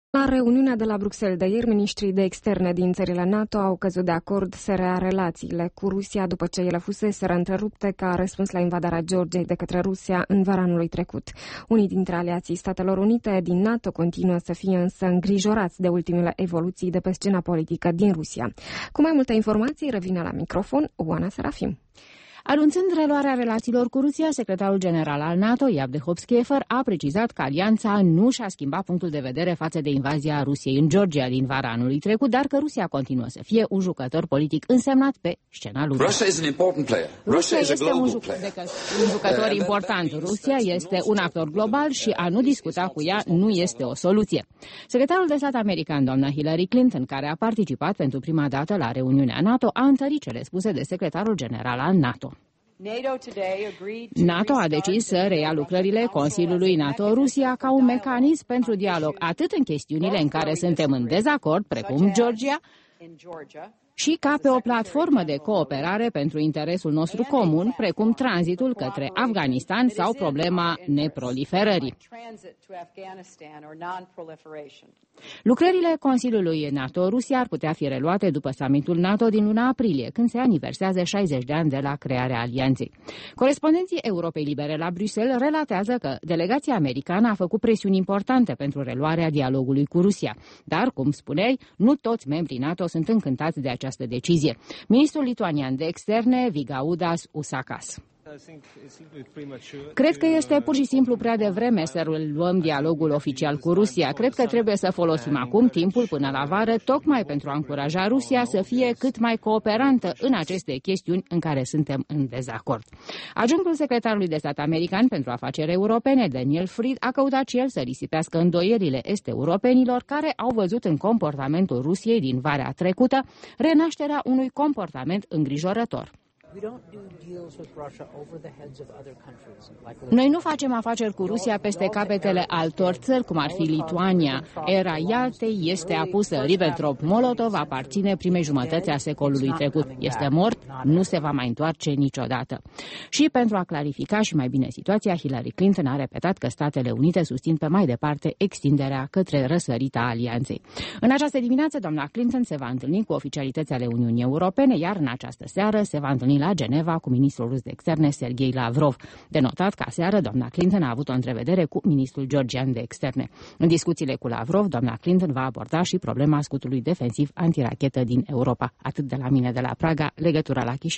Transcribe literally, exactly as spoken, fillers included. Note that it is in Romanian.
La reuniunea de la Bruxelles de ieri, ministrii de externe din țările NATO au căzut de acord să rea relațiile cu Rusia după ce ele fuseseră întrerupte ca răspuns la invadarea Georgiei de către Rusia în vara anului trecut. Unii dintre aliații Statelor Unite din NATO continuă să fie însă îngrijorați de ultimele evoluții de pe scena politică din Rusia. Cu mai multe informații revine la microfon Oana Serafim. Anunțând reluarea relațiilor cu Rusia, secretarul general al NATO, Yevgeny Schäfer, a precizat că alianța nu și-a schimbat punctul de vedere față de invazia Rusiei în Georgia din vara anului trecut, dar că Rusia continuă să fie un jucător politic însemnat pe scena lumii. Rusia este un, juc- un jucător important. Rusia este un actor global și a nu discuta cu ea nu este o soluție. Secretarul de stat american, doamna Hillary Clinton, care a participat pentru prima dată la reuniunea NATO, a întărit cele spuse de secretarul general al NATO. NATO a decis să reia lucrările Consiliului NATO-Rusia ca un mecanism pentru dialog atât în chestiunile în care suntem în dezacord, precum Georgia, și ca pe o platformă de cooperare pentru interesul nostru comun, precum tranzitul către Afganistan sau problema neproliferării. Lucrările Consiliului NATO-Rusia ar putea fi reluate după summitul NATO din luna aprilie, când se aniversează șaizeci de ani de la crearea alianței. Corespondenții Europei Libere la Bruxelles relatează că delegația americană a făcut presiuni importante pentru reluarea dialogului cu Rusia, dar, cum spuneai, nu toți membrii NATO sunt încântați de această decizie. Ministrul lituanian de externe, Vigaudas Usakas. Cred că este pur și simplu prea devreme să reluăm dialogul oficial cu Rusia. Cred că trebuie să folosim acum timpul până la vară, tocmai pentru a încuraja Rusia să fie cât mai cooperantă în aceste chestiuni în care suntem în dezacord. Adjunctul secretarului de stat american pentru afaceri europene, Daniel Fried, a căutat și el să risipească îndoierile est-europenilor care au văzut în comportamentul Rusiei din vara trecută renașterea unui comportament îngrijorător. Noi nu facem afaceri cu Rusia peste capetele altor țări, cum ar fi Lituania. Era Ialtei este apusă. Ribbentrop-Molotov aparține primei jumătăți a secolului trecut. Este mort, nu se va mai întoarce niciodată. Și pentru a clarifica și mai bine situația, Hillary Clinton a repetat că Statele Unite susțin pe mai departe extinderea către răsărita alianței. În această dimineață, doamna Clinton se va întâlni cu oficialități ale Uniunii Europene, iar în această seară se va întâlni la Geneva cu ministrul rus de externe Sergei Lavrov. De notat că aseară doamna Clinton a avut o întrevedere cu ministrul georgian de externe. În discuțiile cu Lavrov, doamna Clinton va aborda și problema scutului defensiv antirachetă din Europa. Atât de la mine de la Praga, legătura la Chișinău.